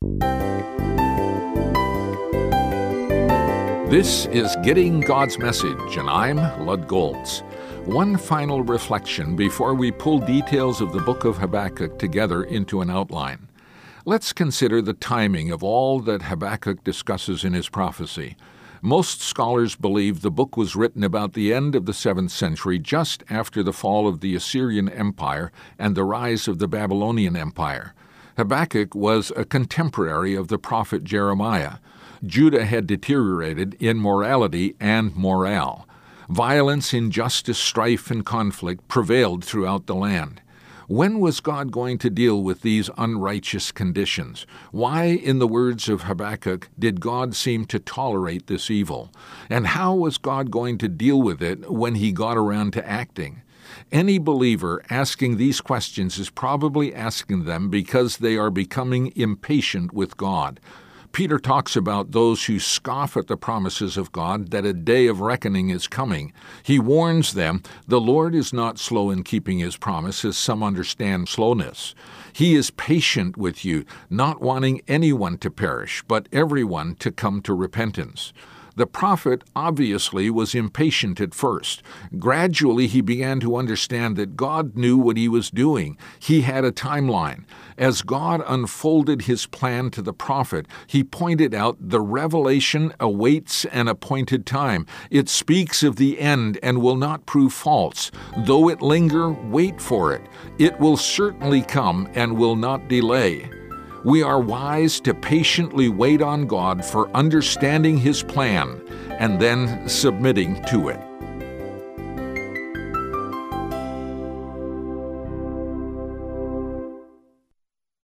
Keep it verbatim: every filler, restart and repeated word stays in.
This is Getting God's Message, and I'm Lud Goltz. One final reflection before we pull details of the book of Habakkuk together into an outline. Let's consider the timing of all that Habakkuk discusses in his prophecy. Most scholars believe the book was written about the end of the seventh century, just after the fall of the Assyrian Empire and the rise of the Babylonian Empire. Habakkuk was a contemporary of the prophet Jeremiah. Judah had deteriorated in morality and morale. Violence, injustice, strife, and conflict prevailed throughout the land. When was God going to deal with these unrighteous conditions? Why, in the words of Habakkuk, did God seem to tolerate this evil? And how was God going to deal with it when he got around to acting? Any believer asking these questions is probably asking them because they are becoming impatient with God. Peter talks about those who scoff at the promises of God, that a day of reckoning is coming. He warns them, the Lord is not slow in keeping his promise, as some understand slowness. He is patient with you, not wanting anyone to perish, but everyone to come to repentance. The prophet obviously was impatient at first. Gradually, he began to understand that God knew what he was doing. He had a timeline. As God unfolded his plan to the prophet, he pointed out the revelation awaits an appointed time. It speaks of the end and will not prove false. Though it linger, wait for it. It will certainly come and will not delay. We are wise to patiently wait on God for understanding his plan and then submitting to it.